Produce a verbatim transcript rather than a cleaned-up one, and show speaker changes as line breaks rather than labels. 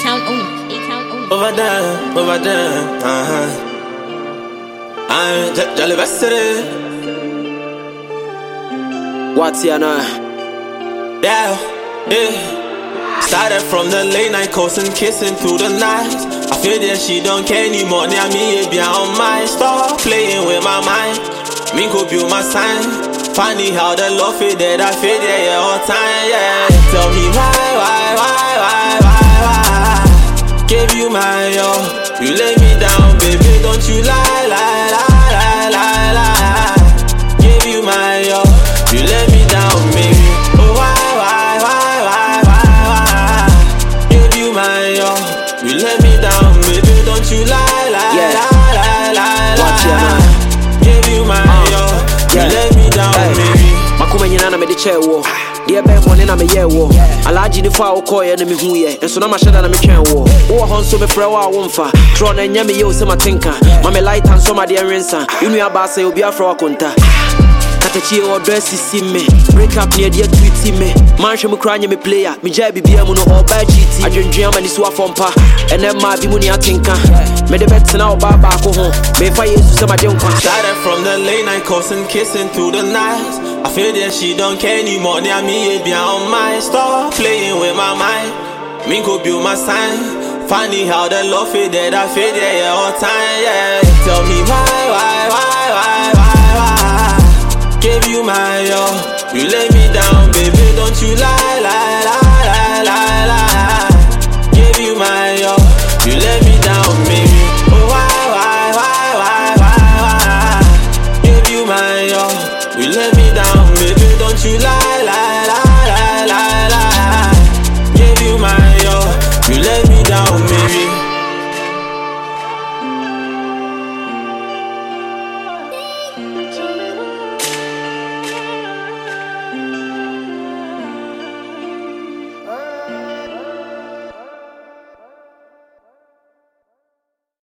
A-Town on, A-Town on.
Over there, over there, uh-huh. I'm Jolly Vessel.
What's your name?
Yeah, yeah. Started from the late night calls and kissing through the night. I feel that she don't care anymore. Now me, it be on my stop playing with my mind. Me go build my sign. Funny how the love it that I feel yeah, yeah, all time, yeah. Tell me why, why, why, why, why, why? Gave you my all, you let me down, baby. Don't you lie, lie, lie, lie, lie, lie. Gave you my all, you let me down, baby. Oh why, why, why, why, why, why? Gave you my all, you let me down, baby. Don't you lie, lie,
Yeah.
lie, lie, lie,
What's your
lie.
name?
Gave you my all, you
yeah.
let me down,
Hey.
baby.
Makuma nyina na me de chair wo. Dear ben money na me ye wo. Alaji ni fa wo koye na me hu ye. Enso na ma sheda na me twen wo. Wo ho nso me frɛ wo a wo mfa. Tro na nya me ye o se matenka. Ma me light and so ma de rensa. Inu aba say obi afra wakonta. Katachi o dress si me. Break up near dear tweet me. Man hwe me kra nya me player. Me jai bibia mu no all by cheat. Adwendwen ama ni so afompa. Ene ma bi mu ni atenka. Me de bet na oba ba ko ho. Me fa yesu se ma de nkwa.
Started from the late night calls and kissing through the night. I feel that she don't care anymore. Now me, it be on my stop playing with my mind. Me go build my sign. Funny how the love it that I feel yeah, yeah, all time, yeah. Tell me why, why, why, why, why, why? Gave you my all, you let me down, baby. Don't you lie, lie, lie, lie, lie, lie.